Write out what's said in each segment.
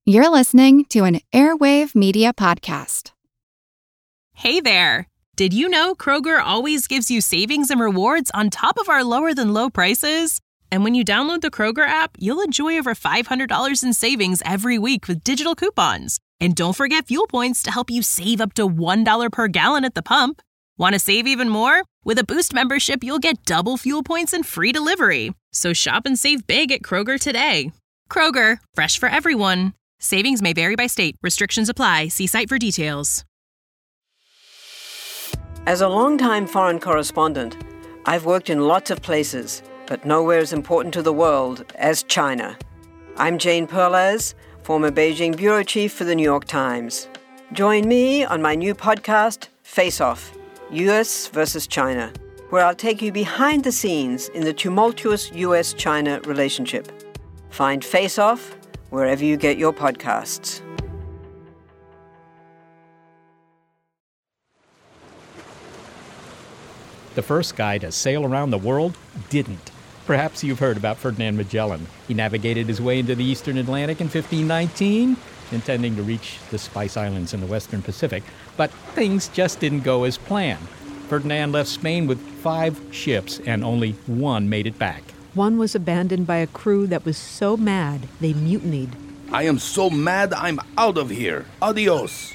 You're listening to an Airwave Media Podcast. Hey there! Did you know Kroger always gives you savings and rewards on top of our lower-than-low prices? And when you download the Kroger app, you'll enjoy over $500 in savings every week with digital coupons. And don't forget fuel points to help you save up to $1 per gallon at the pump. Want to save even more? With a Boost membership, you'll get double fuel points and free delivery. So shop and save big at Kroger today. Kroger, fresh for everyone. Savings may vary by state. Restrictions apply. See site for details. As a longtime foreign correspondent, I've worked in lots of places, but nowhere as important to the world as China. I'm Jane Perlez, former Beijing bureau chief for the New York Times. Join me on my new podcast, Face Off, U.S. versus China, where I'll take you behind the scenes in the tumultuous U.S.-China relationship. Find Face Off wherever you get your podcasts. The first guy to sail around the world didn't. Perhaps you've heard about Ferdinand Magellan. He navigated his way into the eastern Atlantic in 1519, intending to reach the Spice Islands in the western Pacific. But things just didn't go as planned. Ferdinand left Spain with 5 ships, and only one made it back. One was abandoned by a crew that was so mad they mutinied. I am so mad I'm out of here. Adios.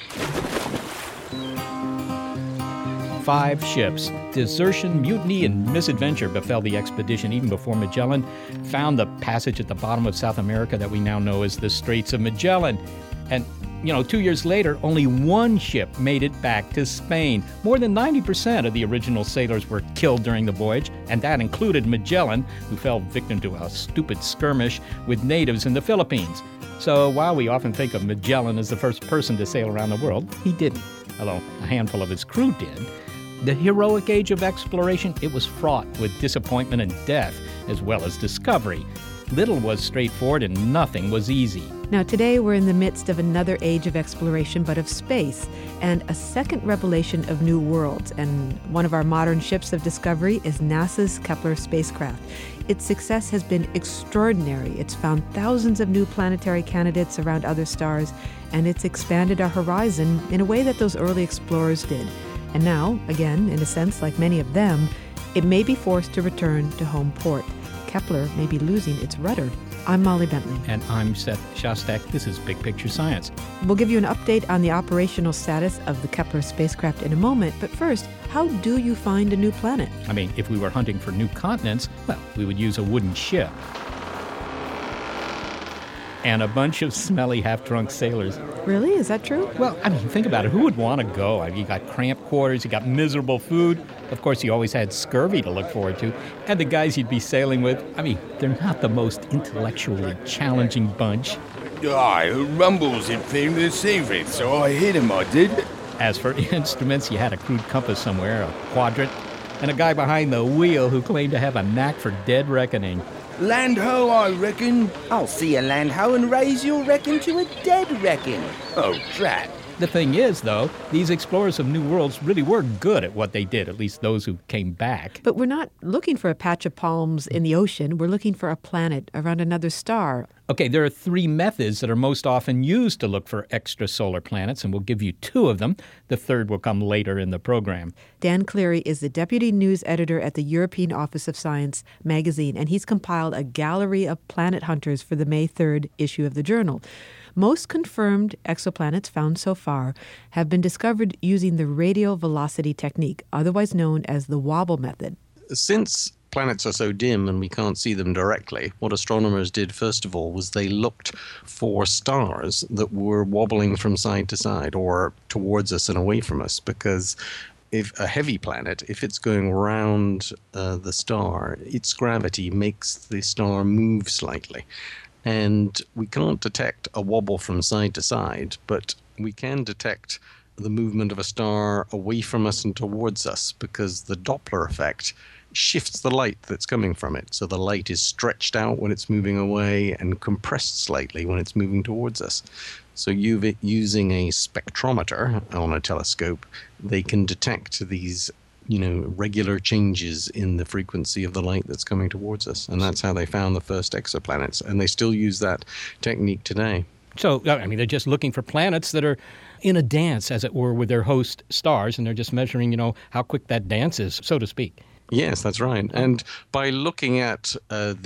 5 ships. Desertion, mutiny, and misadventure befell the expedition even before Magellan found the passage at the bottom of South America that we now know as the Straits of Magellan. And, 2 years later, only one ship made it back to Spain. More than 90% of the original sailors were killed during the voyage, and that included Magellan, who fell victim to a stupid skirmish with natives in the Philippines. So while we often think of Magellan as the first person to sail around the world, he didn't, although a handful of his crew did. The heroic age of exploration, it was fraught with disappointment and death, as well as discovery. Little was straightforward and nothing was easy. Now today we're in the midst of another age of exploration, but of space, and a second revelation of new worlds. And one of our modern ships of discovery is NASA's Kepler spacecraft. Its success has been extraordinary. It's found thousands of new planetary candidates around other stars, and it's expanded our horizon in a way that those early explorers did. And now, again, in a sense like many of them, it may be forced to return to home port. Kepler may be losing its rudder. I'm Molly Bentley. And I'm Seth Shostak. This is Big Picture Science. We'll give you an update on the operational status of the Kepler spacecraft in a moment. But first, how do you find a new planet? If we were hunting for new continents, we would use a wooden ship. And a bunch of smelly, half-drunk sailors. Really? Is that true? Well, think about it. Who would want to go? You got cramped quarters, you got miserable food. Of course, you always had scurvy to look forward to. And the guys you'd be sailing with, they're not the most intellectually challenging bunch. Who rumbles in famous favorite, so I hit him, I did. As for instruments, you had a crude compass somewhere, a quadrant, and a guy behind the wheel who claimed to have a knack for dead reckoning. Land ho, I reckon. I'll see a land ho and raise your reckon to a dead reckon. Oh, drat. The thing is, though, these explorers of new worlds really were good at what they did, at least those who came back. But we're not looking for a patch of palms in the ocean. We're looking for a planet around another star. Okay, there are 3 methods that are most often used to look for extrasolar planets, and we'll give you 2 of them. The third will come later in the program. Dan Cleary is the deputy news editor at the European Office of Science magazine, and he's compiled a gallery of planet hunters for the May 3rd issue of the journal. Most confirmed exoplanets found so far have been discovered using the radial velocity technique, otherwise known as the wobble method. Since planets are so dim and we can't see them directly, what astronomers did first of all was they looked for stars that were wobbling from side to side or towards us and away from us, because if a heavy planet, if it's going around the star, its gravity makes the star move slightly. And we can't detect a wobble from side to side, but we can detect the movement of a star away from us and towards us, because the Doppler effect shifts the light that's coming from it. So the light is stretched out when it's moving away and compressed slightly when it's moving towards us. So using a spectrometer on a telescope, they can detect these regular changes in the frequency of the light that's coming towards us. And that's how they found the first exoplanets. And they still use that technique today. So, I mean, they're just looking for planets that are in a dance, as it were, with their host stars, and they're just measuring, how quick that dance is, so to speak. Yes, that's right. And by looking at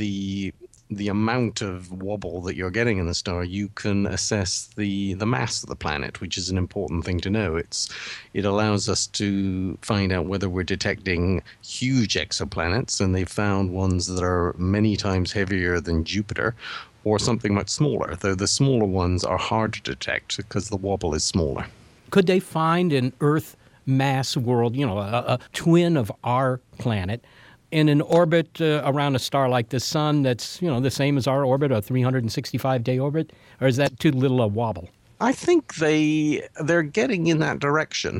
the amount of wobble that you're getting in the star, you can assess the mass of the planet, which is an important thing to know. It allows us to find out whether we're detecting huge exoplanets, and they've found ones that are many times heavier than Jupiter, or something much smaller, though the smaller ones are hard to detect because the wobble is smaller. Could they find an Earth mass world, a twin of our planet, in an orbit around a star like the Sun that's, the same as our orbit, a 365-day orbit? Or is that too little a wobble? I think they're getting in that direction.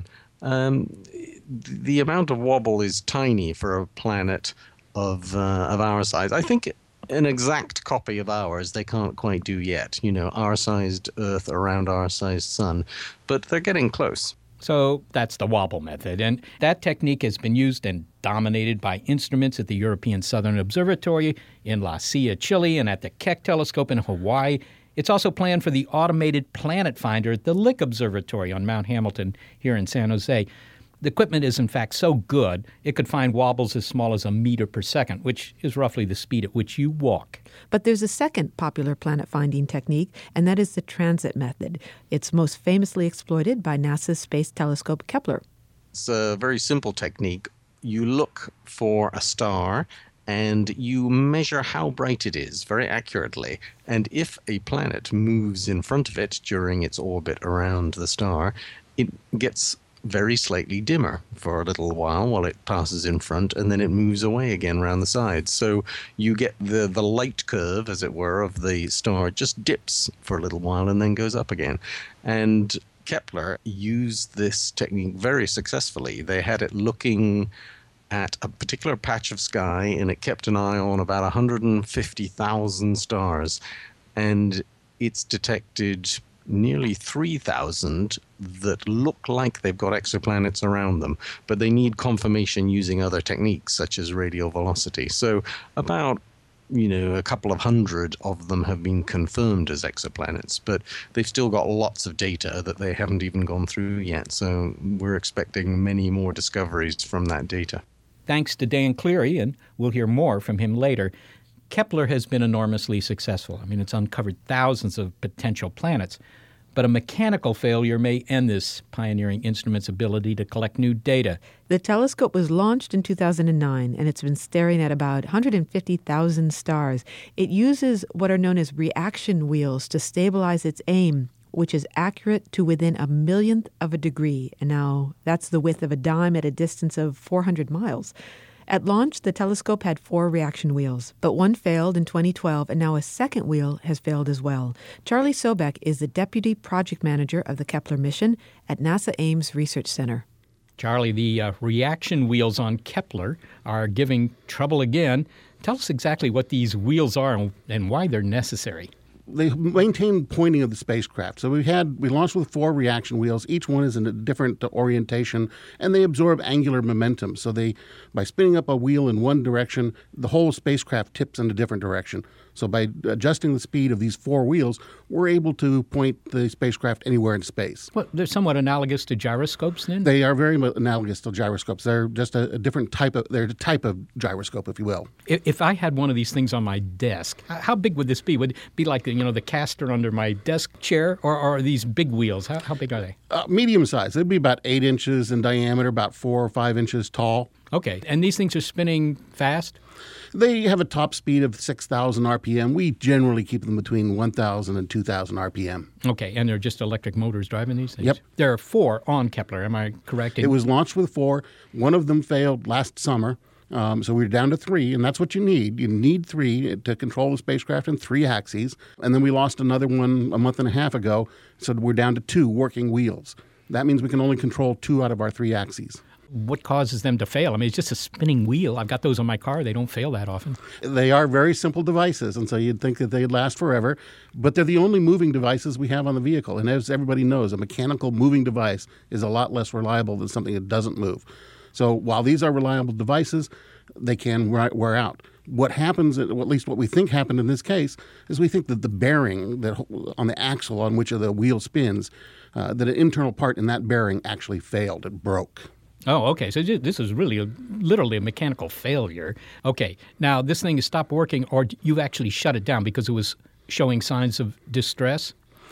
The amount of wobble is tiny for a planet of our size. I think an exact copy of ours they can't quite do yet. Our-sized Earth around our-sized Sun. But they're getting close. So that's the wobble method, and that technique has been used and dominated by instruments at the European Southern Observatory in La Silla, Chile, and at the Keck Telescope in Hawaii. It's also planned for the automated planet finder at the Lick Observatory on Mount Hamilton here in San Jose. The equipment is, in fact, so good it could find wobbles as small as a meter per second, which is roughly the speed at which you walk. But there's a second popular planet-finding technique, and that is the transit method. It's most famously exploited by NASA's Space Telescope Kepler. It's a very simple technique. You look for a star and you measure how bright it is very accurately. And if a planet moves in front of it during its orbit around the star, it gets very slightly dimmer for a little while it passes in front, and then it moves away again around the sides. So you get the light curve, as it were, of the star just dips for a little while and then goes up again. And Kepler used this technique very successfully. They had it looking at a particular patch of sky, and it kept an eye on about 150,000 stars. And it's detected nearly 3,000 that look like they've got exoplanets around them, but they need confirmation using other techniques such as radial velocity. So about a couple of hundred of them have been confirmed as exoplanets, but they've still got lots of data that they haven't even gone through yet. So we're expecting many more discoveries from that data. Thanks to Dan Cleary, and we'll hear more from him later. Kepler has been enormously successful. I mean, it's uncovered thousands of potential planets. But a mechanical failure may end this pioneering instrument's ability to collect new data. The telescope was launched in 2009, and it's been staring at about 150,000 stars. It uses what are known as reaction wheels to stabilize its aim, which is accurate to within a millionth of a degree. And now that's the width of a dime at a distance of 400 miles. At launch, the telescope had 4 reaction wheels, but one failed in 2012, and now a second wheel has failed as well. Charlie Sobek is the Deputy Project Manager of the Kepler mission at NASA Ames Research Center. Charlie, the reaction wheels on Kepler are giving trouble again. Tell us exactly what these wheels are and why they're necessary. They maintain pointing of the spacecraft. So we launched with 4 reaction wheels. Each one is in a different orientation, and they absorb angular momentum. So by spinning up a wheel in one direction, the whole spacecraft tips in a different direction. So by adjusting the speed of these 4 wheels, we're able to point the spacecraft anywhere in space. Well, they're somewhat analogous to gyroscopes then? They are very analogous to gyroscopes. They're just a different type of gyroscope, if you will. If I had one of these things on my desk, how big would this be? Would it be like the caster under my desk chair, or are these big wheels? How big are they? Medium size. They'd be about 8 inches in diameter, about 4 or 5 inches tall. Okay, and these things are spinning fast? They have a top speed of 6,000 RPM. We generally keep them between 1,000 and 2,000 RPM. Okay, and they're just electric motors driving these things? Yep. There are 4 on Kepler, am I correct? It was launched with 4. One of them failed last summer, so we're down to 3, and that's what you need. You need 3 to control the spacecraft in 3 axes. And then we lost another one a month and a half ago, so we're down to 2 working wheels. That means we can only control 2 out of our 3 axes. What causes them to fail? I mean, it's just a spinning wheel. I've got those on my car. They don't fail that often. They are very simple devices, and so you'd think that they'd last forever. But they're the only moving devices we have on the vehicle. And as everybody knows, a mechanical moving device is a lot less reliable than something that doesn't move. So while these are reliable devices, they can wear out. What happens, at least what we think happened in this case, is we think that the bearing that on the axle on which the wheel spins, that an internal part in that bearing actually failed. It broke. Oh, okay. So this is really literally a mechanical failure. Okay. Now, this thing has stopped working, or you've actually shut it down because it was showing signs of distress?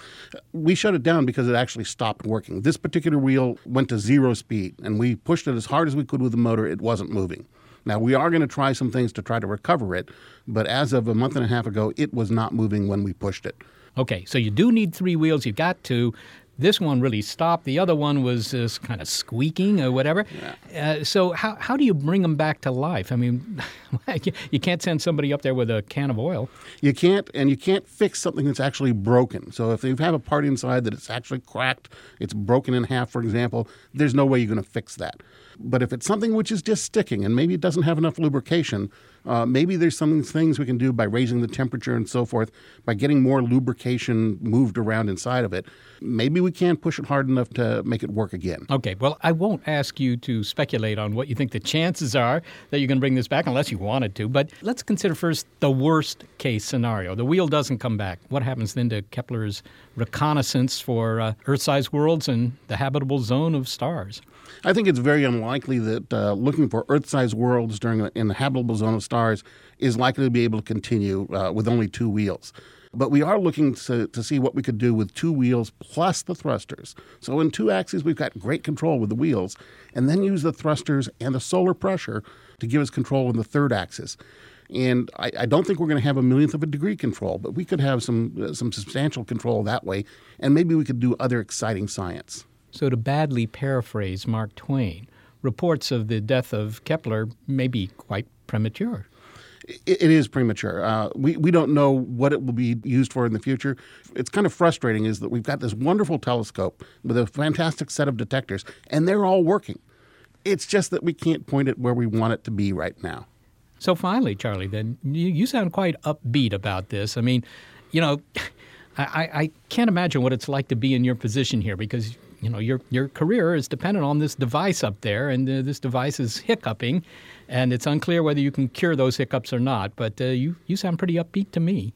We shut it down because it actually stopped working. This particular wheel went to 0 speed, and we pushed it as hard as we could with the motor. It wasn't moving. Now, we are going to try some things to try to recover it, but as of a month and a half ago, it was not moving when we pushed it. Okay, so you do need 3 wheels. You've got 2. This one really stopped. The other one was just kind of squeaking or whatever. Yeah. So how do you bring them back to life? I mean, you can't send somebody up there with a can of oil. You can't, and you can't fix something that's actually broken. So if you have a part inside that it's actually cracked, it's broken in half, for example, there's no way you're going to fix that. But if it's something which is just sticking and maybe it doesn't have enough lubrication, maybe there's some things we can do by raising the temperature and so forth, by getting more lubrication moved around inside of it. Maybe we can push it hard enough to make it work again. Okay, well, I won't ask you to speculate on what you think the chances are that you can bring this back unless you wanted to. But let's consider first the worst case scenario. The wheel doesn't come back. What happens then to Kepler's reconnaissance for Earth-sized worlds and the habitable zone of stars? I think it's very unlikely that looking for Earth-sized worlds in the habitable zone of stars is likely to be able to continue with only 2 wheels. But we are looking to see what we could do with 2 wheels plus the thrusters. So in 2 axes, we've got great control with the wheels, and then use the thrusters and the solar pressure to give us control in the 3rd axis. And I don't think we're going to have a millionth of a degree control, but we could have some substantial control that way, and maybe we could do other exciting science. So to badly paraphrase Mark Twain, reports of the death of Kepler may be quite premature. It is premature. We don't know what it will be used for in the future. It's kind of frustrating is that we've got this wonderful telescope with a fantastic set of detectors, and they're all working. It's just that we can't point it where we want it to be right now. So finally, Charlie, then, you sound quite upbeat about this. I mean, you know, I can't imagine what it's like to be in your position here because, you know, your career is dependent on this device up there, and this device is hiccuping, and it's unclear whether you can cure those hiccups or not. But you sound pretty upbeat to me.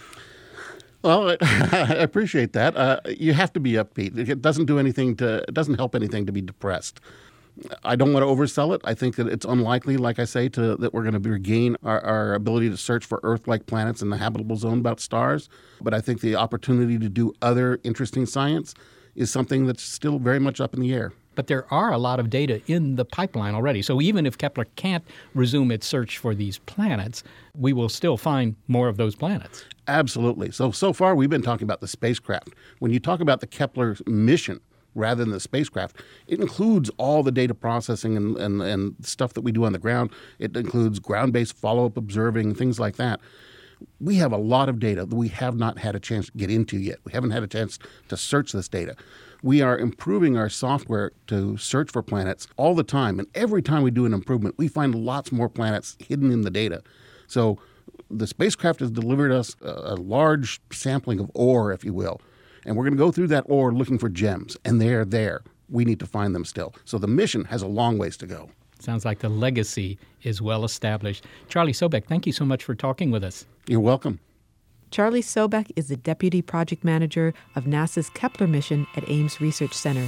Well, I appreciate that. You have to be upbeat. It doesn't help anything to be depressed. I don't want to oversell it. I think that it's unlikely, like I say, that we're going to regain our ability to search for Earth-like planets in the habitable zone about stars. But I think the opportunity to do other interesting science is something that's still very much up in the air. But there are a lot of data in the pipeline already. So even if Kepler can't resume its search for these planets, we will still find more of those planets. Absolutely. So far we've been talking about the spacecraft. When you talk about the Kepler mission, rather than the spacecraft, it includes all the data processing and stuff that we do on the ground. It includes ground-based follow-up observing, things like that. We have a lot of data that we have not had a chance to get into yet. We haven't had a chance to search this data. We are improving our software to search for planets all the time, and every time we do an improvement, we find lots more planets hidden in the data. So the spacecraft has delivered us a large sampling of ore, if you will, and we're going to go through that ore looking for gems, and they're there. We need to find them still. So the mission has a long ways to go. Sounds like the legacy is well established. Charlie Sobek, thank you so much for talking with us. You're welcome. Charlie Sobek is the Deputy Project Manager of NASA's Kepler mission at Ames Research Center.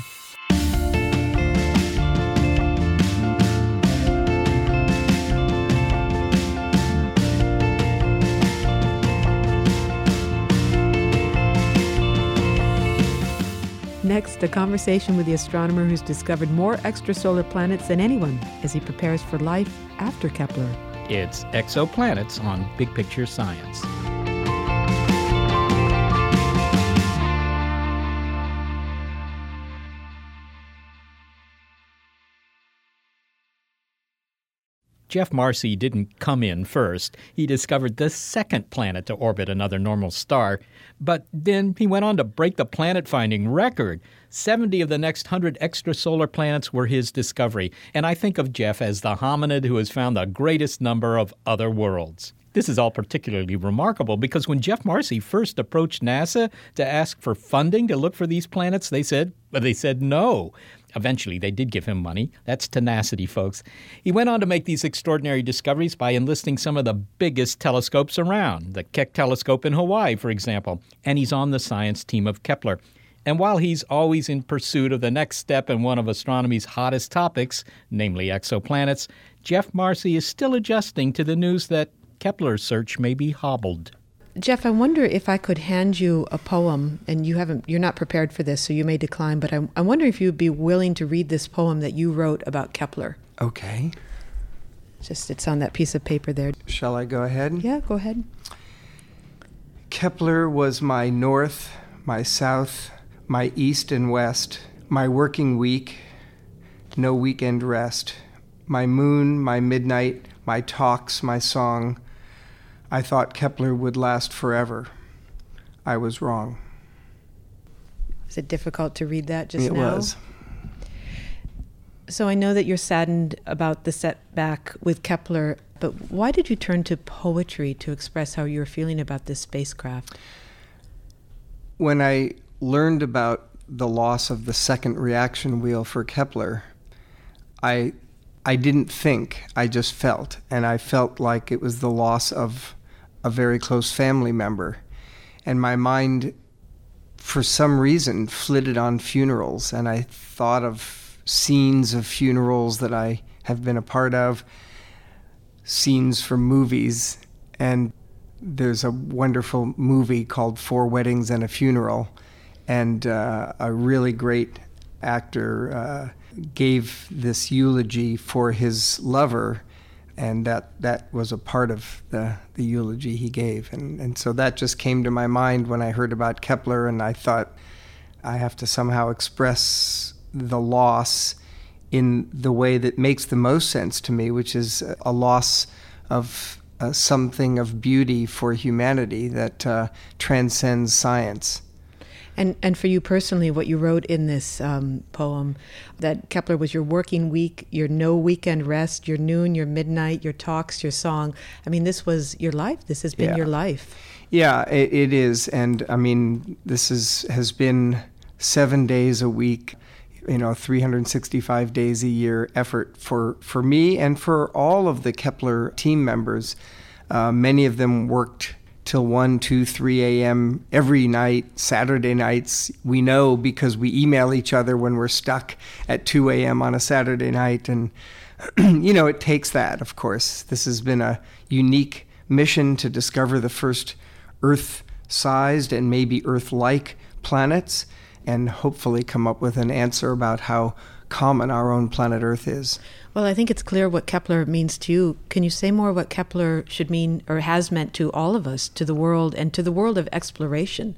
Next, a conversation with the astronomer who's discovered more extrasolar planets than anyone as he prepares for life after Kepler. It's Exoplanets on Big Picture Science. Geoff Marcy didn't come in first. He discovered the second planet to orbit another normal star. But then he went on to break the planet-finding record. 70 of the next 100 extrasolar planets were his discovery. And I think of Geoff as the hominid who has found the greatest number of other worlds. This is all particularly remarkable because when Geoff Marcy first approached NASA to ask for funding to look for these planets, they said no. Eventually, they did give him money. That's tenacity, folks. He went on to make these extraordinary discoveries by enlisting some of the biggest telescopes around, the Keck telescope in Hawaii, for example. And he's on the science team of Kepler. And while he's always in pursuit of the next step in one of astronomy's hottest topics, namely exoplanets, Jeff Marcy is still adjusting to the news that Kepler's search may be hobbled. Jeff, I wonder if I could hand you a poem, and you're not prepared for this, so you may decline, but I wonder if you'd be willing to read this poem that you wrote about Kepler. Okay. It's on that piece of paper there. Shall I go ahead? Yeah, go ahead. Kepler was my north, my south, my east and west, my working week, no weekend rest, my moon, my midnight, my talks, my song. I thought Kepler would last forever. I was wrong. Is it difficult to read that just now? It was. So I know that you're saddened about the setback with Kepler, but why did you turn to poetry to express how you were feeling about this spacecraft? When I learned about the loss of the second reaction wheel for Kepler, I didn't think, I just felt. And I felt like it was the loss of a very close family member. And my mind, for some reason, flitted on funerals. And I thought of scenes of funerals that I have been a part of, scenes from movies. And there's a wonderful movie called 4 Weddings and a Funeral. And a really great actor gave this eulogy for his lover, and that was a part of the eulogy he gave. And so that just came to my mind when I heard about Kepler, and I thought I have to somehow express the loss in the way that makes the most sense to me, which is a loss of something of beauty for humanity that transcends science. And for you personally, what you wrote in this poem, that Kepler was your working week, your no weekend rest, your noon, your midnight, your talks, your song. I mean, this was your life. This has been your life. Yeah, it is. And I mean, this has been 7 days a week, 365 days a year effort for me and for all of the Kepler team members. Many of them worked till 1, 2, 3 a.m. every night, Saturday nights. We know because we email each other when we're stuck at 2 a.m. on a Saturday night. And, it takes that, of course. This has been a unique mission to discover the first Earth-sized and maybe Earth-like planets, and hopefully come up with an answer about how common our own planet Earth is. Well, I think it's clear what Kepler means to you. Can you say more what Kepler should mean or has meant to all of us, to the world, and to the world of exploration?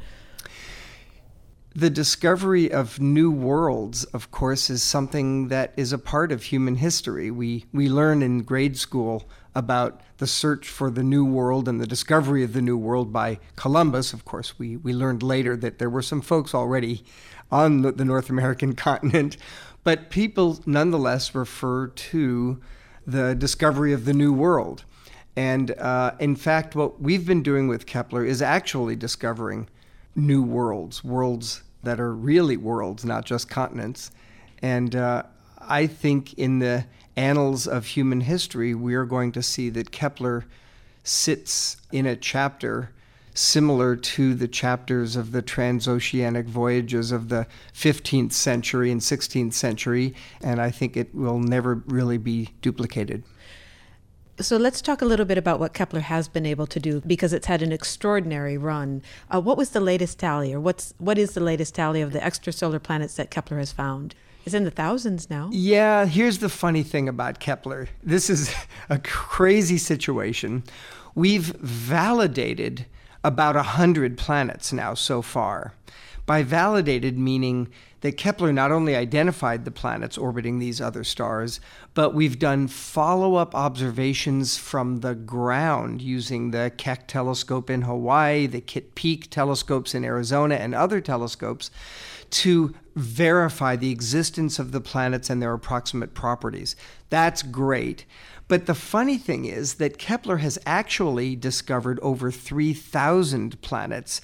The discovery of new worlds, of course, is something that is a part of human history. We learn in grade school about the search for the new world and the discovery of the new world by Columbus. Of course, we learned later that there were some folks already on the North American continent. But people nonetheless refer to the discovery of the new world. And in fact, what we've been doing with Kepler is actually discovering new worlds that are really worlds, not just continents. And I think in the annals of human history, we are going to see that Kepler sits in a chapter similar to the chapters of the transoceanic voyages of the 15th century and 16th century, and I think it will never really be duplicated. So let's talk a little bit about what Kepler has been able to do, because it's had an extraordinary run. What was the latest tally, or what is the latest tally of the extrasolar planets that Kepler has found? It's in the thousands now. Yeah, here's the funny thing about Kepler. This is a crazy situation. We've validated about 100 planets now so far. By validated, meaning that Kepler not only identified the planets orbiting these other stars, but we've done follow-up observations from the ground using the Keck telescope in Hawaii, the Kitt Peak telescopes in Arizona, and other telescopes to verify the existence of the planets and their approximate properties. That's great. But the funny thing is that Kepler has actually discovered over 3,000 planets.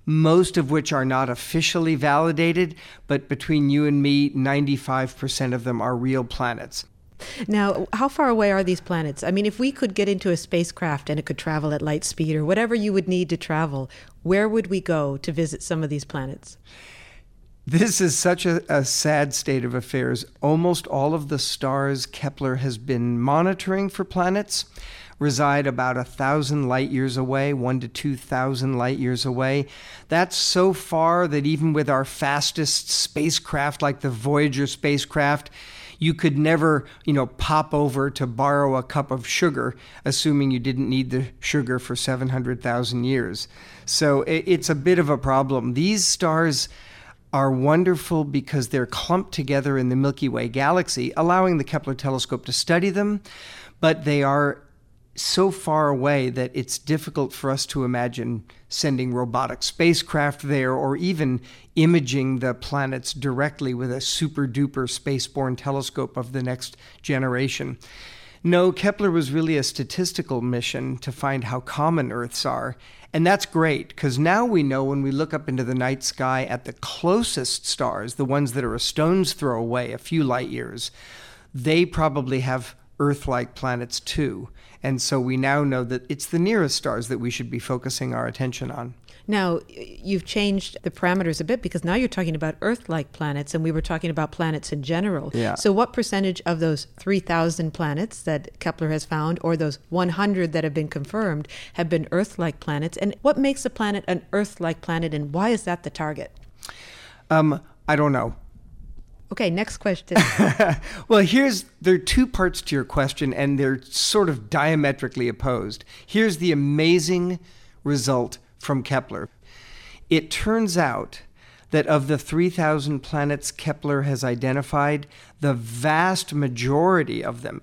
most of which are not officially validated, but between you and me, 95% of them are real planets. Now, how far away are these planets? I mean, if we could get into a spacecraft and it could travel at light speed or whatever you would need to travel, where would we go to visit some of these planets? This is such a sad state of affairs. Almost all of the stars Kepler has been monitoring for planets reside about 1,000 light years away, 1,000 to 2,000 light years away. That's so far that even with our fastest spacecraft, like the Voyager spacecraft, you could never, pop over to borrow a cup of sugar, assuming you didn't need the sugar for 700,000 years. So it's a bit of a problem. These stars are wonderful because they're clumped together in the Milky Way galaxy, allowing the Kepler telescope to study them, but they are so far away that it's difficult for us to imagine sending robotic spacecraft there or even imaging the planets directly with a super-duper spaceborne telescope of the next generation. No, Kepler was really a statistical mission to find how common Earths are. And that's great, because now we know when we look up into the night sky at the closest stars, the ones that are a stone's throw away, a few light years, they probably have Earth-like planets too. And so we now know that it's the nearest stars that we should be focusing our attention on. Now, you've changed the parameters a bit because now you're talking about Earth-like planets, and we were talking about planets in general. Yeah. So what percentage of those 3,000 planets that Kepler has found, or those 100 that have been confirmed, have been Earth-like planets? And what makes a planet an Earth-like planet, and why is that the target? I don't know. Okay, next question. Well, there are two parts to your question, and they're sort of diametrically opposed. Here's the amazing result from Kepler. It turns out that of the 3,000 planets Kepler has identified, the vast majority of them,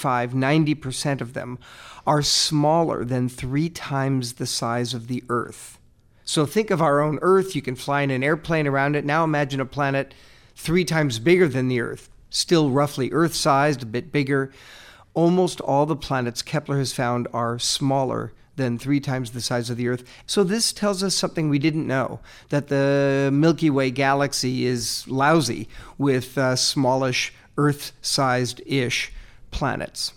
85-90% of them, are smaller than 3 times the size of the Earth. So think of our own Earth. You can fly in an airplane around it. Now imagine a planet 3 times bigger than the Earth, still roughly Earth-sized, a bit bigger. Almost all the planets Kepler has found are smaller than 3 times the size of the Earth. So this tells us something we didn't know, that the Milky Way galaxy is lousy with smallish, Earth-sized-ish planets.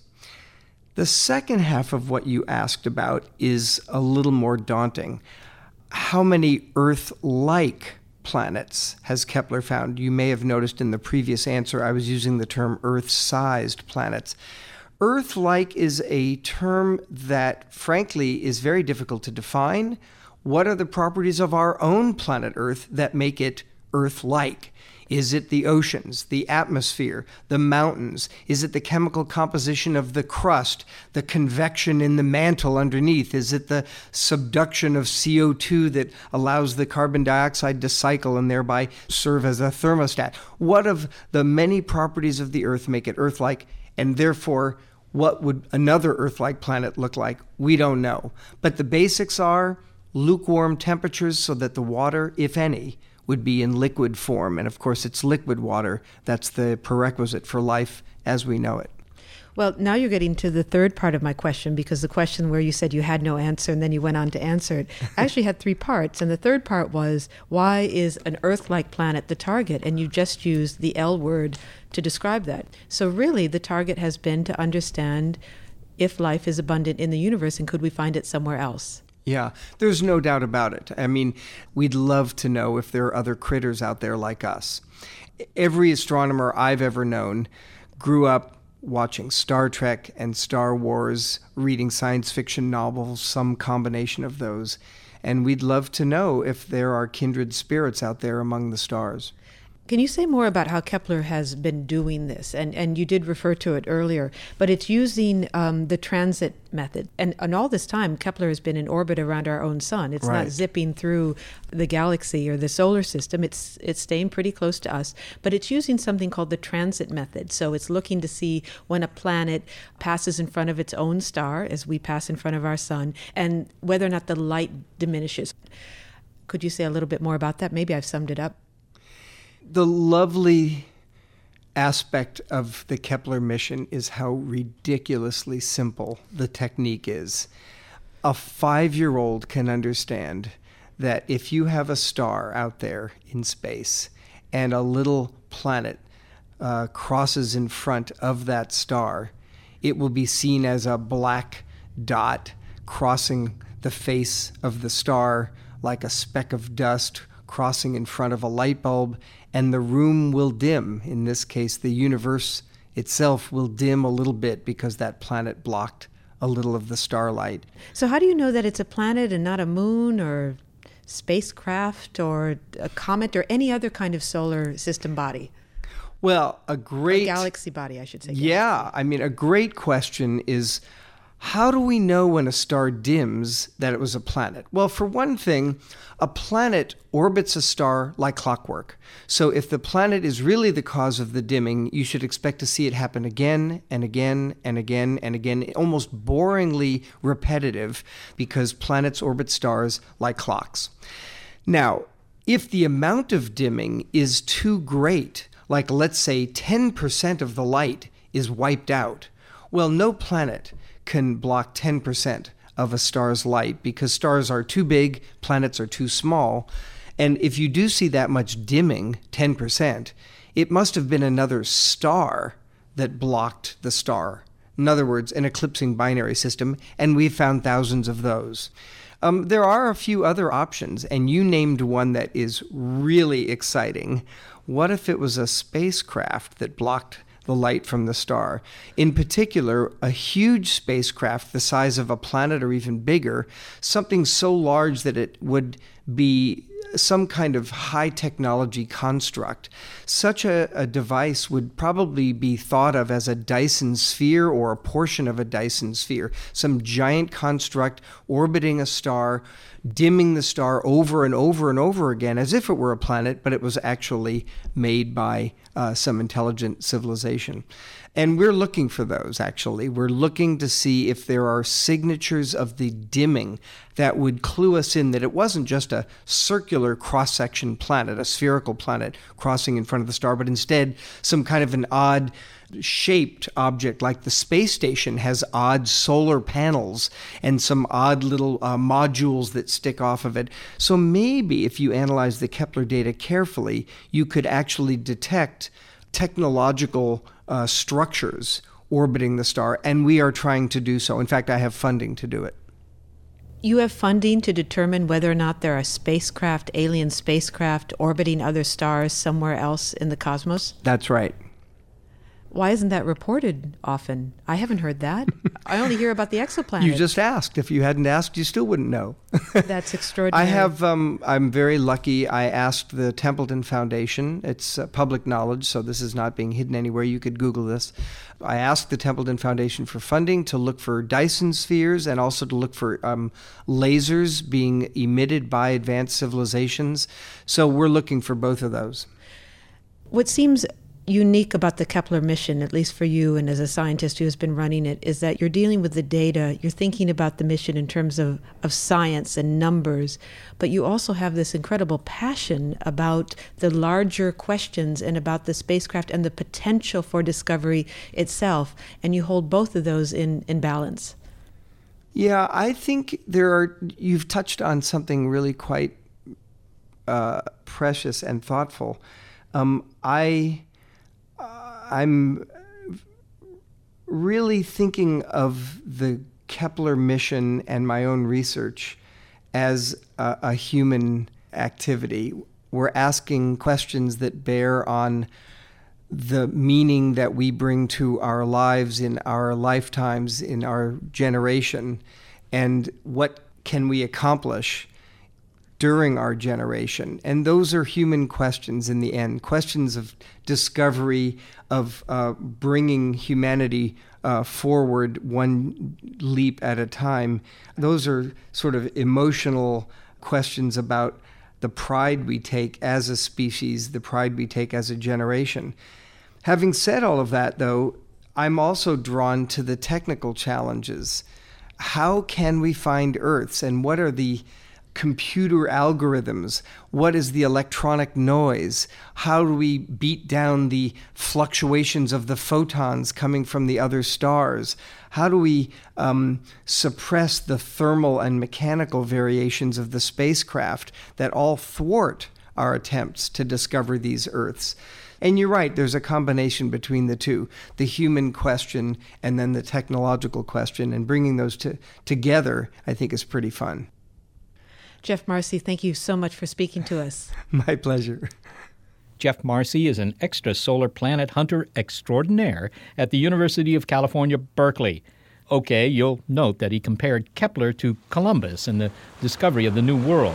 The second half of what you asked about is a little more daunting. How many Earth-like planets has Kepler found? You may have noticed in the previous answer I was using the term Earth-sized planets. Earth-like is a term that, frankly, is very difficult to define. What are the properties of our own planet Earth that make it Earth-like? Is it the oceans, the atmosphere, the mountains? Is it the chemical composition of the crust, the convection in the mantle underneath? Is it the subduction of CO2 that allows the carbon dioxide to cycle and thereby serve as a thermostat? What of the many properties of the Earth make it Earth-like? And therefore, what would another Earth-like planet look like? We don't know. But the basics are lukewarm temperatures so that the water, if any, would be in liquid form. And of course, it's liquid water. That's the prerequisite for life as we know it. Well, now you're getting to the third part of my question, because the question where you said you had no answer and then you went on to answer it actually had 3 parts. And the third part was, why is an Earth-like planet the target? And you just used the L word to describe that. So really, the target has been to understand if life is abundant in the universe and could we find it somewhere else? Yeah, there's no doubt about it. I mean, we'd love to know if there are other critters out there like us. Every astronomer I've ever known grew up watching Star Trek and Star Wars, reading science fiction novels, some combination of those. And we'd love to know if there are kindred spirits out there among the stars. Can you say more about how Kepler has been doing this? And you did refer to it earlier, but it's using the transit method. And all this time, Kepler has been in orbit around our own sun. It's Right. not zipping through the galaxy or the solar system. It's staying pretty close to us, but it's using something called the transit method. So it's looking to see when a planet passes in front of its own star, as we pass in front of our sun, and whether or not the light diminishes. Could you say a little bit more about that? Maybe I've summed it up. The lovely aspect of the Kepler mission is how ridiculously simple the technique is. A 5-year-old can understand that if you have a star out there in space and a little planet crosses in front of that star, it will be seen as a black dot crossing the face of the star like a speck of dust crossing in front of a light bulb, and the room will dim. In this case, the universe itself will dim a little bit because that planet blocked a little of the starlight. So how do you know that it's a planet and not a moon or spacecraft or a comet or any other kind of solar system body? Well, a galaxy body, I should say. Yeah, I mean, a great question is, how do we know when a star dims that it was a planet? Well, for one thing, a planet orbits a star like clockwork. So if the planet is really the cause of the dimming, you should expect to see it happen again and again and again and again, almost boringly repetitive, because planets orbit stars like clocks. Now, if the amount of dimming is too great, like let's say 10% of the light is wiped out, well, no planet can block 10% of a star's light because stars are too big, planets are too small. And if you do see that much dimming, 10%, it must have been another star that blocked the star. In other words, an eclipsing binary system, and we've found thousands of those. There are a few other options, and you named one that is really exciting. What if it was a spacecraft that blocked the light from the star? In particular, a huge spacecraft the size of a planet or even bigger, something so large that it would be some kind of high technology construct. Such a device would probably be thought of as a Dyson sphere or a portion of a Dyson sphere, some giant construct orbiting a star, dimming the star over and over and over again as if it were a planet, but it was actually made by some intelligent civilization. And we're looking for those, actually. We're looking to see if there are signatures of the dimming that would clue us in that it wasn't just a circular cross-section planet, a spherical planet crossing in front of the star, but instead some kind of an odd shaped object, like the space station has odd solar panels and some odd little modules that stick off of it. So maybe if you analyze the Kepler data carefully, you could actually detect technological structures orbiting the star, and we are trying to do so. In fact, I have funding to do it. You have funding to determine whether or not there are spacecraft, alien spacecraft, orbiting other stars somewhere else in the cosmos? That's right. Why isn't that reported often? I haven't heard that. I only hear about the exoplanet. You just asked. If you hadn't asked, you still wouldn't know. That's extraordinary. I'm very lucky. I asked the Templeton Foundation. It's public knowledge, so this is not being hidden anywhere. You could Google this. I asked the Templeton Foundation for funding to look for Dyson spheres and also to look for lasers being emitted by advanced civilizations. So we're looking for both of those. What seems unique about the Kepler mission, at least for you and as a scientist who has been running it, is that you're dealing with the data, you're thinking about the mission in terms of science and numbers, but you also have this incredible passion about the larger questions and about the spacecraft and the potential for discovery itself, and you hold both of those in balance. Yeah, I think you've touched on something really quite precious and thoughtful. I'm really thinking of the Kepler mission and my own research as a human activity. We're asking questions that bear on the meaning that we bring to our lives in our lifetimes, in our generation, and what can we accomplish during our generation. And those are human questions in the end, questions of discovery, of bringing humanity forward one leap at a time. Those are sort of emotional questions about the pride we take as a species, the pride we take as a generation. Having said all of that, though, I'm also drawn to the technical challenges. How can we find Earths, and what are the computer algorithms? What is the electronic noise? How do we beat down the fluctuations of the photons coming from the other stars? How do we suppress the thermal and mechanical variations of the spacecraft that all thwart our attempts to discover these Earths? And you're right, there's a combination between the two, the human question and then the technological question, and bringing those together, I think, is pretty fun. Geoff Marcy, thank you so much for speaking to us. My pleasure. Geoff Marcy is an extrasolar planet hunter extraordinaire at the University of California, Berkeley. Okay, you'll note that he compared Kepler to Columbus and the discovery of the New World.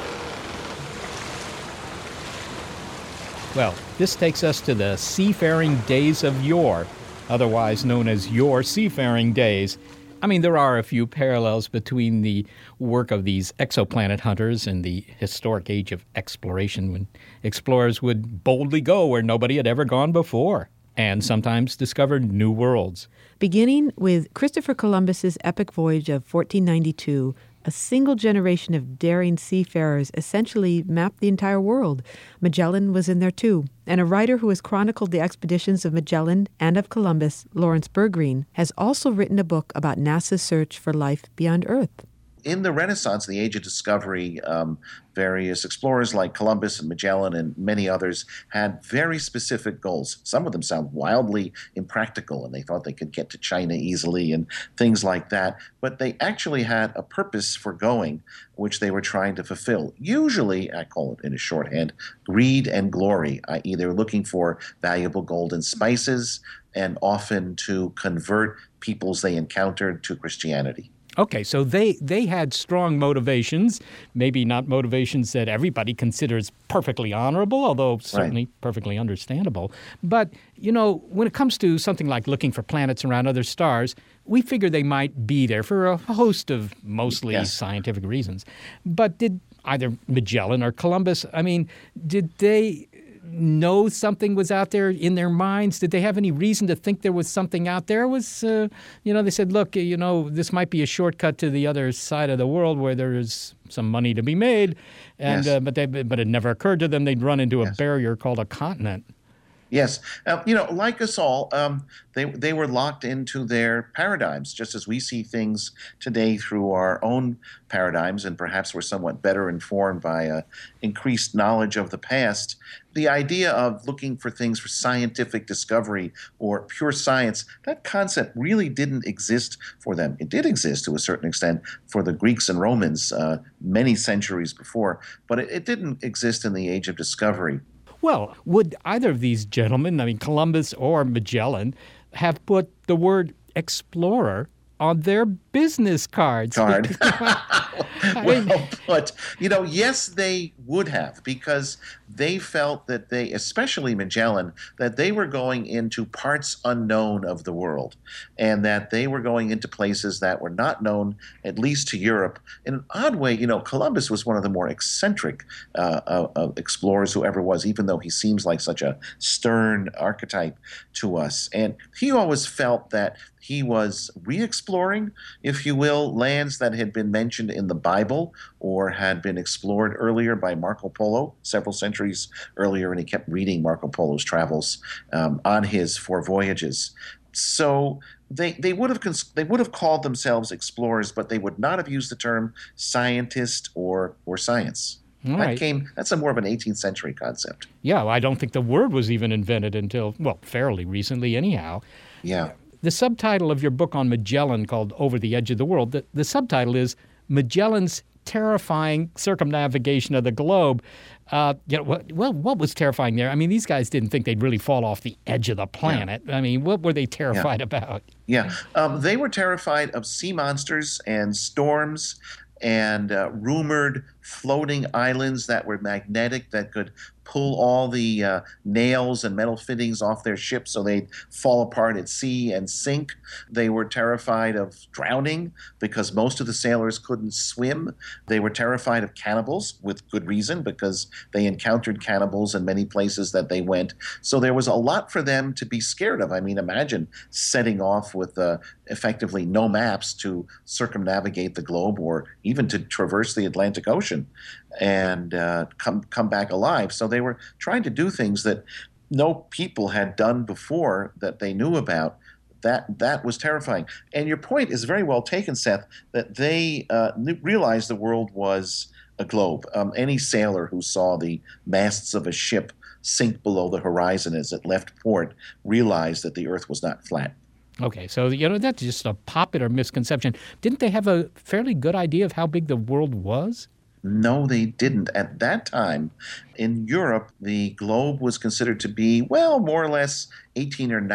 Well, this takes us to the seafaring days of yore, otherwise known as your seafaring days. I mean, there are a few parallels between the work of these exoplanet hunters and the historic age of exploration, when explorers would boldly go where nobody had ever gone before and sometimes discovered new worlds. Beginning with Christopher Columbus's epic voyage of 1492, a single generation of daring seafarers essentially mapped the entire world. Magellan was in there too, and a writer who has chronicled the expeditions of Magellan and of Columbus, Lawrence Bergreen, has also written a book about NASA's search for life beyond Earth. In the Renaissance, the Age of Discovery, various explorers like Columbus and Magellan and many others had very specific goals. Some of them sound wildly impractical, and they thought they could get to China easily and things like that. But they actually had a purpose for going, which they were trying to fulfill. Usually, I call it in a shorthand, greed and glory, i.e. they were looking for valuable gold and spices, and often to convert peoples they encountered to Christianity. Okay, so they had strong motivations, maybe not motivations that everybody considers perfectly honorable, although certainly perfectly understandable. But, you know, when it comes to something like looking for planets around other stars, we figure they might be there for a host of mostly scientific reasons. But did either Magellan or Columbus, I mean, did they know something was out there in their minds? Did they have any reason to think there was something out there? Was, they said, look, this might be a shortcut to the other side of the world where there is some money to be made. And but it never occurred to them they'd run into a barrier called a continent. Yes. Like us all, they were locked into their paradigms, just as we see things today through our own paradigms, and perhaps we're somewhat better informed by increased knowledge of the past. The idea of looking for things for scientific discovery or pure science, that concept really didn't exist for them. It did exist to a certain extent for the Greeks and Romans many centuries before, but it didn't exist in the Age of Discovery. Well, would either of these gentlemen, I mean Columbus or Magellan, have put the word explorer on their business cards? Yes, they would have, because they felt that they, especially Magellan, that they were going into parts unknown of the world, and that they were going into places that were not known, at least to Europe. In an odd way, Columbus was one of the more eccentric explorers who ever was, even though he seems like such a stern archetype to us. And he always felt that he was re-exploring, if you will, lands that had been mentioned in the Bible or had been explored earlier by Marco Polo several centuries earlier, and he kept reading Marco Polo's travels on his 4 voyages. So they would have called themselves explorers, but they would not have used the term scientist or science. Right. That's a more of an 18th century concept. Yeah, well, I don't think the word was even invented until, fairly recently anyhow. Yeah. The subtitle of your book on Magellan, called Over the Edge of the World, the subtitle is Magellan's Terrifying Circumnavigation of the Globe. What was terrifying there? I mean, these guys didn't think they'd really fall off the edge of the planet. Yeah. I mean, what were they terrified about? Yeah, they were terrified of sea monsters and storms and rumored floating islands that were magnetic, that could pull all the nails and metal fittings off their ships so they'd fall apart at sea and sink. They were terrified of drowning because most of the sailors couldn't swim. They were terrified of cannibals, with good reason, because they encountered cannibals in many places that they went. So there was a lot for them to be scared of. I mean, imagine setting off with effectively no maps to circumnavigate the globe, or even to traverse the Atlantic Ocean and come back alive. So they were trying to do things that no people had done before that they knew about. That was terrifying. And your point is very well taken, Seth, that they realized the world was a globe. Any sailor who saw the masts of a ship sink below the horizon as it left port realized that the Earth was not flat. Okay, so, that's just a popular misconception. Didn't they have a fairly good idea of how big the world was? No, they didn't. At that time, in Europe, the globe was considered to be, well, more or less 18 or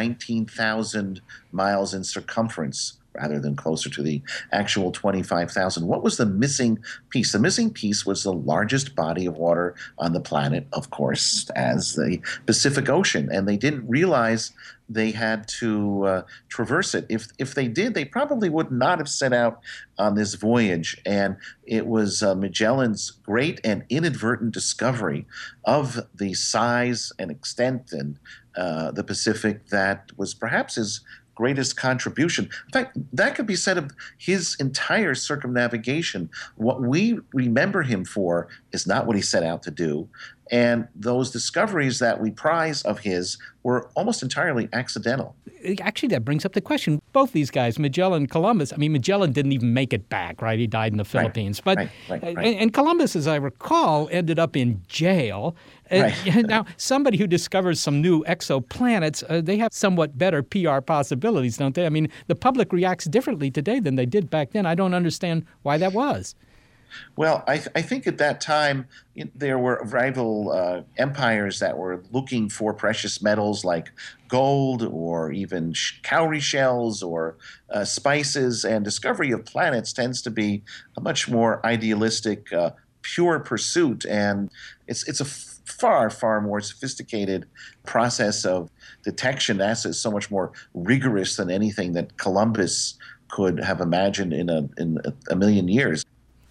19,000 miles in circumference, rather than closer to the actual 25,000. What was the missing piece? The missing piece was the largest body of water on the planet, of course, as the Pacific Ocean. And they didn't realize they had to traverse it. If they did, they probably would not have set out on this voyage. And it was Magellan's great and inadvertent discovery of the size and extent and the Pacific that was perhaps his greatest contribution. In fact, that could be said of his entire circumnavigation. What we remember him for is not what he set out to do. And those discoveries that we prize of his were almost entirely accidental. Actually, that brings up the question. Both these guys, Magellan and Columbus, Magellan didn't even make it back, right? He died in the Philippines. Right, but And Columbus, as I recall, ended up in jail. Now, somebody who discovers some new exoplanets, they have somewhat better PR possibilities, don't they? The public reacts differently today than they did back then. I don't understand why that was. Well, I think at that time there were rival empires that were looking for precious metals like gold or even cowrie shells or spices, and discovery of planets tends to be a much more idealistic, pure pursuit, and it's a far, far more sophisticated process of detection. NASA is so much more rigorous than anything that Columbus could have imagined in a million years.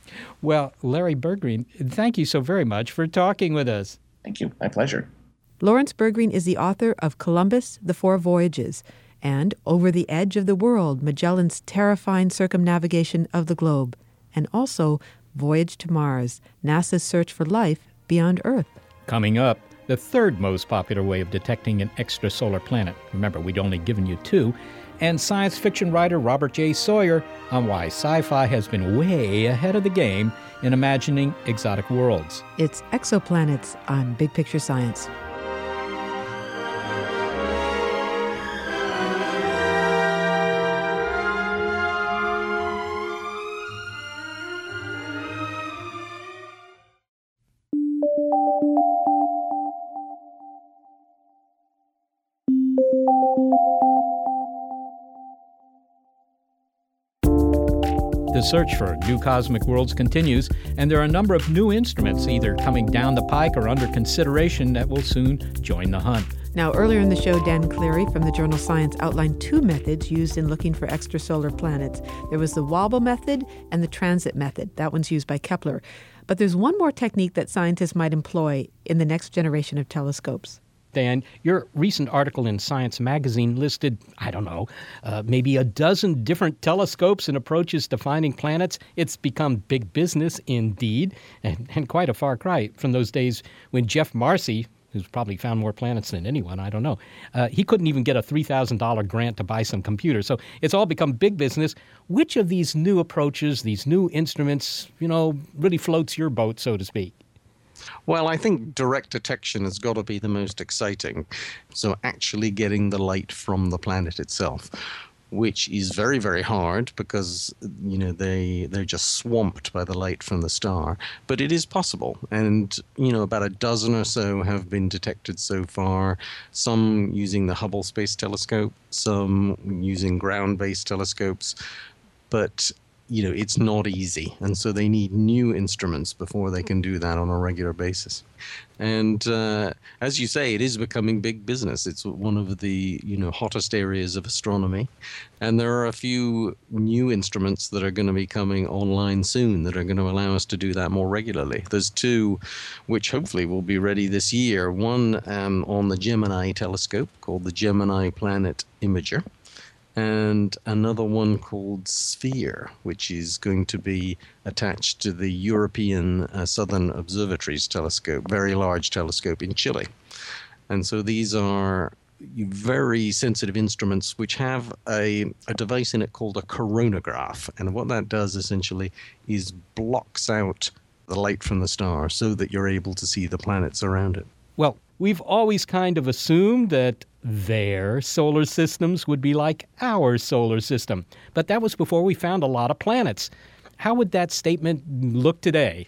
Well, Larry Bergreen, thank you so very much for talking with us. Thank you. My pleasure. Lawrence Bergreen is the author of Columbus, The Four Voyages, and Over the Edge of the World, Magellan's terrifying circumnavigation of the globe, and also Voyage to Mars, NASA's search for life beyond Earth. Coming up, the third most popular way of detecting an extrasolar planet. Remember, we'd only given you two. And science fiction writer Robert J. Sawyer on why sci-fi has been way ahead of the game in imagining exotic worlds. It's Exoplanets on Big Picture Science. The search for new cosmic worlds continues, and there are a number of new instruments either coming down the pike or under consideration that will soon join the hunt. Now, earlier in the show, Dan Cleary from the journal Science outlined two methods used in looking for extrasolar planets. There was the wobble method and the transit method. That one's used by Kepler. But there's one more technique that scientists might employ in the next generation of telescopes. Dan, your recent article in Science magazine listed, maybe a dozen different telescopes and approaches to finding planets. It's become big business indeed, and quite a far cry from those days when Jeff Marcy, who's probably found more planets than anyone, he couldn't even get a $3,000 grant to buy some computers. So it's all become big business. Which of these new approaches, these new instruments, really floats your boat, so to speak? Well, I think direct detection has got to be the most exciting. So actually getting the light from the planet itself, which is very, very hard because, they're just swamped by the light from the star. But it is possible. And, about a dozen or so have been detected so far, some using the Hubble Space Telescope, some using ground-based telescopes. But it's not easy. And so they need new instruments before they can do that on a regular basis. And as you say, it is becoming big business. It's one of the hottest areas of astronomy. And there are a few new instruments that are going to be coming online soon that are going to allow us to do that more regularly. There's two which hopefully will be ready this year. One on the Gemini telescope called the Gemini Planet Imager, and another one called Sphere, which is going to be attached to the European Southern Observatories telescope, very large telescope in Chile. And so these are very sensitive instruments which have a device in it called a coronagraph. And what that does essentially is blocks out the light from the star so that you're able to see the planets around it. Well, we've always kind of assumed that their solar systems would be like our solar system. But that was before we found a lot of planets. How would that statement look today?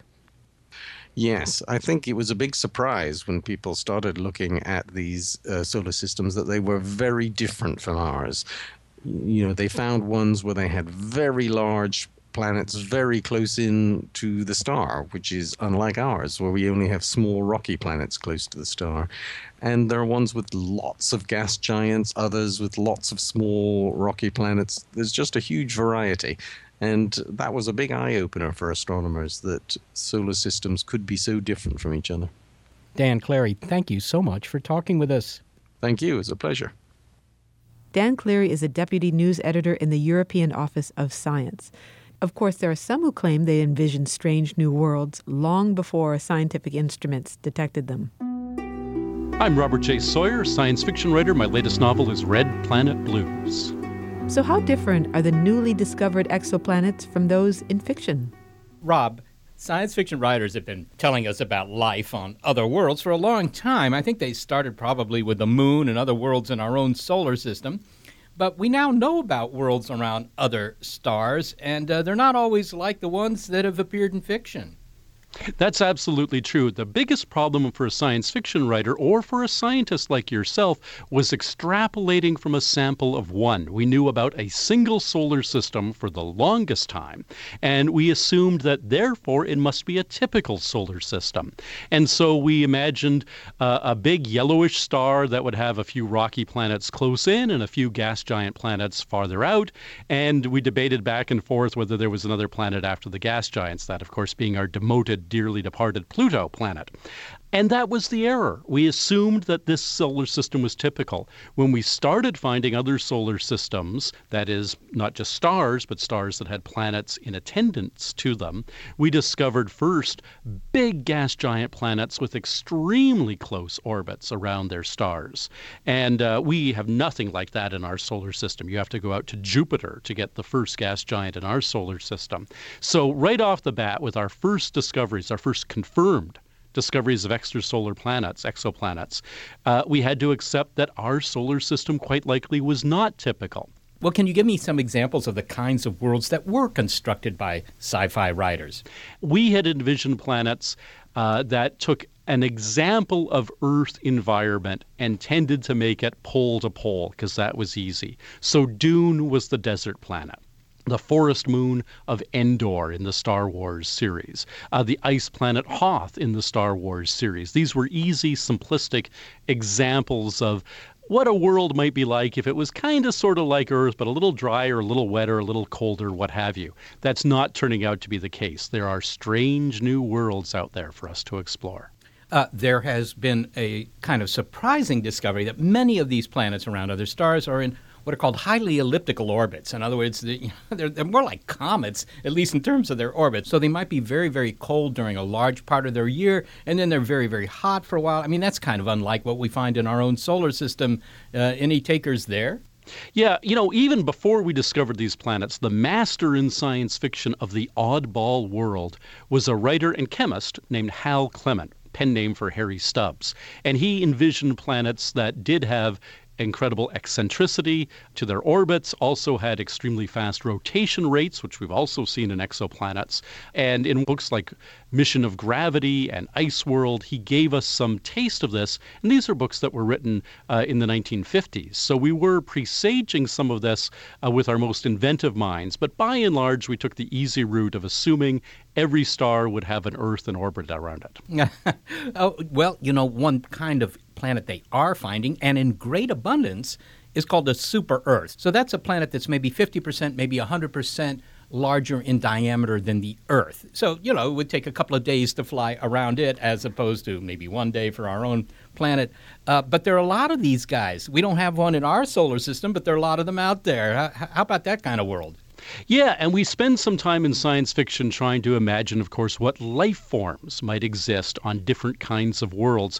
Yes, I think it was a big surprise when people started looking at these solar systems that they were very different from ours. They found ones where they had very large planets very close in to the star, which is unlike ours, where we only have small rocky planets close to the star. And there are ones with lots of gas giants, others with lots of small rocky planets. There's just a huge variety. And that was a big eye-opener for astronomers, that solar systems could be so different from each other. Dan Cleary, thank you so much for talking with us. Thank you. It's a pleasure. Dan Cleary is a deputy news editor in the European Office of Science. Of course, there are some who claim they envisioned strange new worlds long before scientific instruments detected them. I'm Robert J. Sawyer, science fiction writer. My latest novel is Red Planet Blues. So how different are the newly discovered exoplanets from those in fiction? Rob, science fiction writers have been telling us about life on other worlds for a long time. I think they started probably with the moon and other worlds in our own solar system. But we now know about worlds around other stars, and they're not always like the ones that have appeared in fiction. That's absolutely true. The biggest problem for a science fiction writer or for a scientist like yourself was extrapolating from a sample of one. We knew about a single solar system for the longest time, and we assumed that therefore it must be a typical solar system. And so we imagined a big yellowish star that would have a few rocky planets close in and a few gas giant planets farther out, and we debated back and forth whether there was another planet after the gas giants, that of course being our dearly departed Pluto planet. And that was the error. We assumed that this solar system was typical. When we started finding other solar systems, that is, not just stars, but stars that had planets in attendance to them, we discovered first big gas giant planets with extremely close orbits around their stars. And we have nothing like that in our solar system. You have to go out to Jupiter to get the first gas giant in our solar system. So right off the bat, with our first discoveries, our first confirmed discoveries of extrasolar planets, exoplanets, we had to accept that our solar system quite likely was not typical. Well, can you give me some examples of the kinds of worlds that were constructed by sci-fi writers? We had envisioned planets that took an example of Earth environment and tended to make it pole to pole, because that was easy. So Dune was the desert planet. The forest moon of Endor in the Star Wars series, the ice planet Hoth in the Star Wars series. These were easy, simplistic examples of what a world might be like if it was kind of sort of like Earth, but a little drier, a little wetter, a little colder, what have you. That's not turning out to be the case. There are strange new worlds out there for us to explore. There has been a kind of surprising discovery that many of these planets around other stars are in what are called highly elliptical orbits. In other words, they're more like comets, at least in terms of their orbit. So they might be very, very cold during a large part of their year, and then they're very, very hot for a while. I mean, that's kind of unlike what we find in our own solar system. Any takers there? Yeah, even before we discovered these planets, the master in science fiction of the oddball world was a writer and chemist named Hal Clement, pen name for Harry Stubbs. And he envisioned planets that did have incredible eccentricity to their orbits, also had extremely fast rotation rates, which we've also seen in exoplanets. And in books like Mission of Gravity and Ice World, he gave us some taste of this. And these are books that were written in the 1950s. So we were presaging some of this with our most inventive minds. But by and large, we took the easy route of assuming every star would have an Earth in orbit around it. Oh, well, one kind of planet they are finding, and in great abundance, is called a super-Earth. So that's a planet that's maybe 50%, maybe 100% larger in diameter than the Earth. So, it would take a couple of days to fly around it as opposed to maybe one day for our own planet. But there are a lot of these guys. We don't have one in our solar system, but there are a lot of them out there. How about that kind of world? Yeah, and we spend some time in science fiction trying to imagine, of course, what life forms might exist on different kinds of worlds.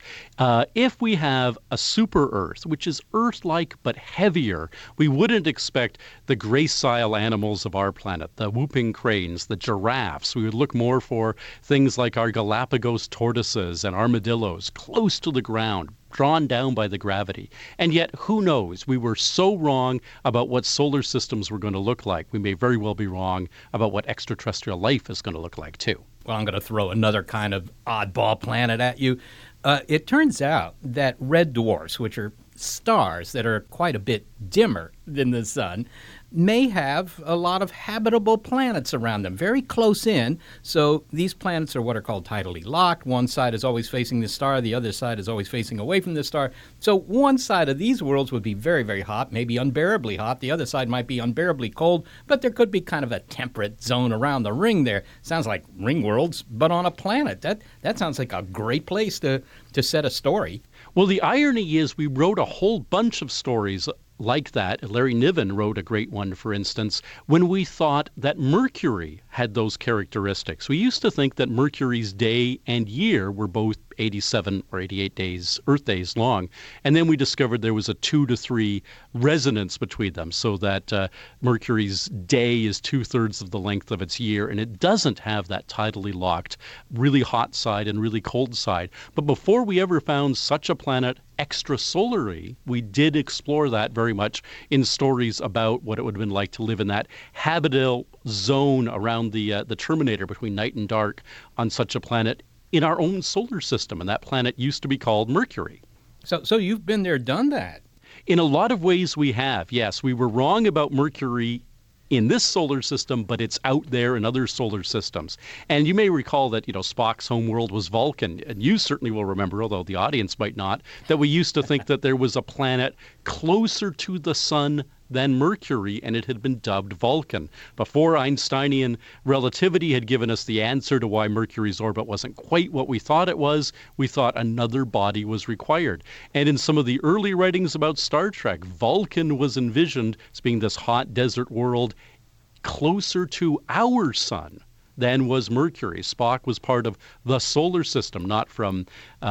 If we have a super-Earth, which is Earth-like but heavier, we wouldn't expect the gracile animals of our planet, the whooping cranes, the giraffes. We would look more for things like our Galapagos tortoises and armadillos close to the ground, drawn down by the gravity. And yet, who knows? We were so wrong about what solar systems were going to look like. We may very well be wrong about what extraterrestrial life is going to look like, too. Well, I'm going to throw another kind of oddball planet at you. It turns out that red dwarfs, which are stars that are quite a bit dimmer than the sun, may have a lot of habitable planets around them, very close in. So these planets are what are called tidally locked. One side is always facing the star. The other side is always facing away from the star. So one side of these worlds would be very, very hot, maybe unbearably hot. The other side might be unbearably cold, but there could be kind of a temperate zone around the ring there. Sounds like ring worlds, but on a planet. That sounds like a great place to set a story. Well, the irony is we wrote a whole bunch of stories like that. Larry Niven wrote a great one, for instance, when we thought that Mercury had those characteristics. We used to think that Mercury's day and year were both 87 or 88 days, Earth days long. And then we discovered there was a 2 to 3 resonance between them, so that Mercury's day is 2/3 of the length of its year, and it doesn't have that tidally locked, really hot side and really cold side. But before we ever found such a planet extrasolary, we did explore that very much in stories about what it would have been like to live in that habitable zone around the terminator between night and dark on such a planet in our own solar system, and that planet used to be called Mercury. So you've been there, done that. In a lot of ways we have, yes. We were wrong about Mercury in this solar system, but it's out there in other solar systems. And you may recall that, Spock's homeworld was Vulcan, and you certainly will remember, although the audience might not, that we used to think that there was a planet closer to the sun than Mercury, and it had been dubbed Vulcan. Before Einsteinian relativity had given us the answer to why Mercury's orbit wasn't quite what we thought it was, we thought another body was required. And in some of the early writings about Star Trek, Vulcan was envisioned as being this hot desert world closer to our sun than was Mercury. Spock was part of the solar system, not from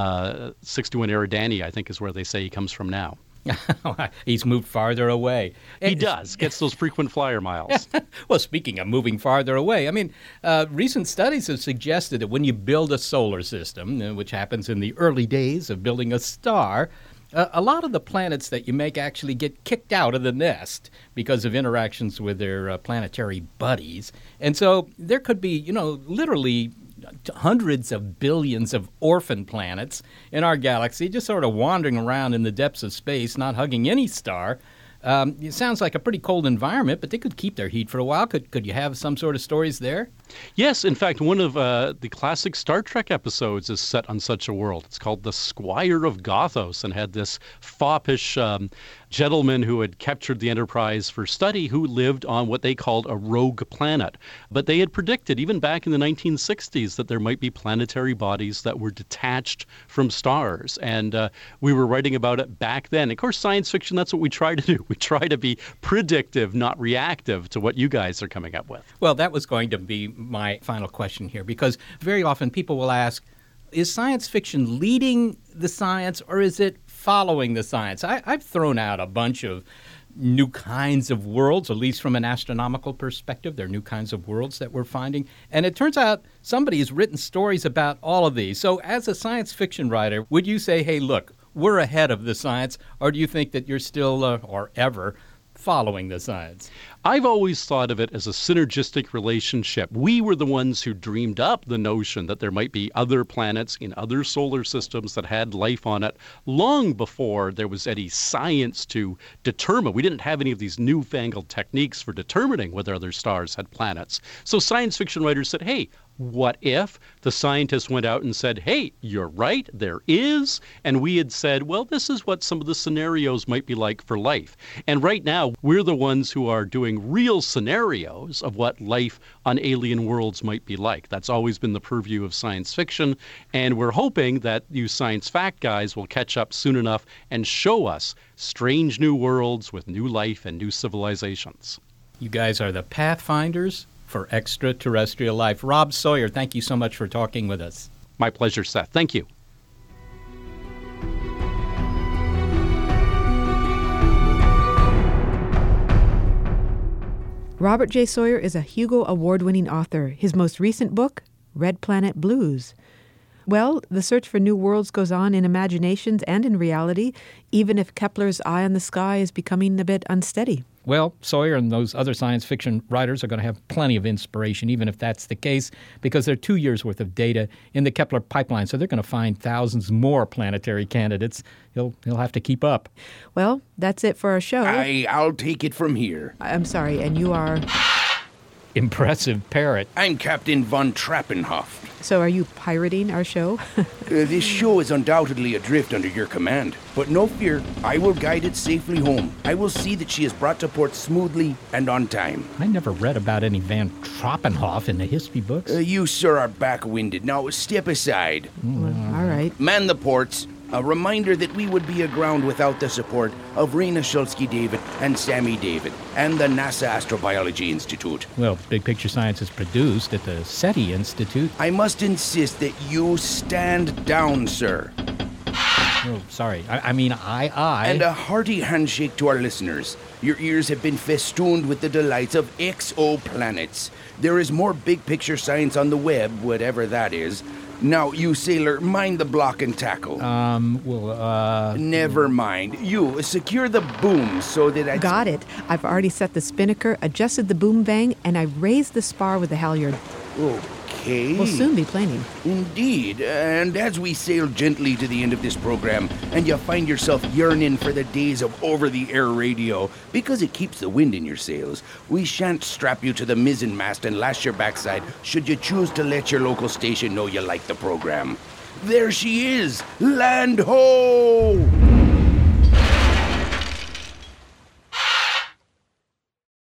61 Eridani, I think is where they say he comes from now. He's moved farther away. He does. Gets those frequent flyer miles. Well, speaking of moving farther away, recent studies have suggested that when you build a solar system, which happens in the early days of building a star, a lot of the planets that you make actually get kicked out of the nest because of interactions with their planetary buddies. And so there could be, literally hundreds of billions of orphan planets in our galaxy just sort of wandering around in the depths of space, not hugging any star. It sounds like a pretty cold environment, but they could keep their heat for a while. Could you have some sort of stories there? Yes. In fact, one of the classic Star Trek episodes is set on such a world. It's called The Squire of Gothos, and had this foppish gentleman who had captured the Enterprise for study who lived on what they called a rogue planet. But they had predicted, even back in the 1960s, that there might be planetary bodies that were detached from stars. And we were writing about it back then. Of course, science fiction, that's what we try to do. We try to be predictive, not reactive to what you guys are coming up with. Well, that was going to be my final question here, because very often people will ask, is science fiction leading the science or is it following the science? I've thrown out a bunch of new kinds of worlds, at least from an astronomical perspective. There are new kinds of worlds that we're finding. And it turns out somebody has written stories about all of these. So as a science fiction writer, would you say, hey, look, we're ahead of the science, or do you think that you're still, or ever, following the science? I've always thought of it as a synergistic relationship. We were the ones who dreamed up the notion that there might be other planets in other solar systems that had life on it long before there was any science to determine. We didn't have any of these newfangled techniques for determining whether other stars had planets. So science fiction writers said, hey, what if? The scientists went out and said, hey, you're right, there is. And we had said, well, this is what some of the scenarios might be like for life. And right now, we're the ones who are doing real scenarios of what life on alien worlds might be like. That's always been the purview of science fiction. And we're hoping that you science fact guys will catch up soon enough and show us strange new worlds with new life and new civilizations. You guys are the pathfinders for extraterrestrial life. Rob Sawyer, thank you so much for talking with us. My pleasure, Seth. Thank you. Robert J. Sawyer is a Hugo Award-winning author. His most recent book, Red Planet Blues. Well, the search for new worlds goes on in imaginations and in reality, even if Kepler's eye on the sky is becoming a bit unsteady. Well, Sawyer and those other science fiction writers are going to have plenty of inspiration, even if that's the case, because there are 2 years' worth of data in the Kepler pipeline, so they're going to find thousands more planetary candidates. He'll have to keep up. Well, that's it for our show. I'll take it from here. I'm sorry, and you are... Impressive parrot. I'm Captain von Trappenhoff. So are you pirating our show? This show is undoubtedly adrift under your command. But no fear, I will guide it safely home. I will see that she is brought to port smoothly and on time. I never read about any Van Trappenhoff in the history books. You, sir, are back-winded. Now step aside. All right. Man the ports. A reminder that we would be aground without the support of Rena Shulsky-David and Sammy David and the NASA Astrobiology Institute. Well, Big Picture Science is produced at the SETI Institute. I must insist that you stand down, sir. Oh, sorry. I mean, I... And a hearty handshake to our listeners. Your ears have been festooned with the delights of exoplanets. There is more Big Picture Science on the web, whatever that is. Now, you sailor, mind the block and tackle. Never mind. You, secure the boom so that I... Got it. I've already set the spinnaker, adjusted the boom vang, and I raised the spar with the halyard. Okay. We'll soon be planing. Indeed. And as we sail gently to the end of this program, and you find yourself yearning for the days of over-the-air radio, because it keeps the wind in your sails, we shan't strap you to the mizzenmast and lash your backside should you choose to let your local station know you like the program. There she is! Land ho!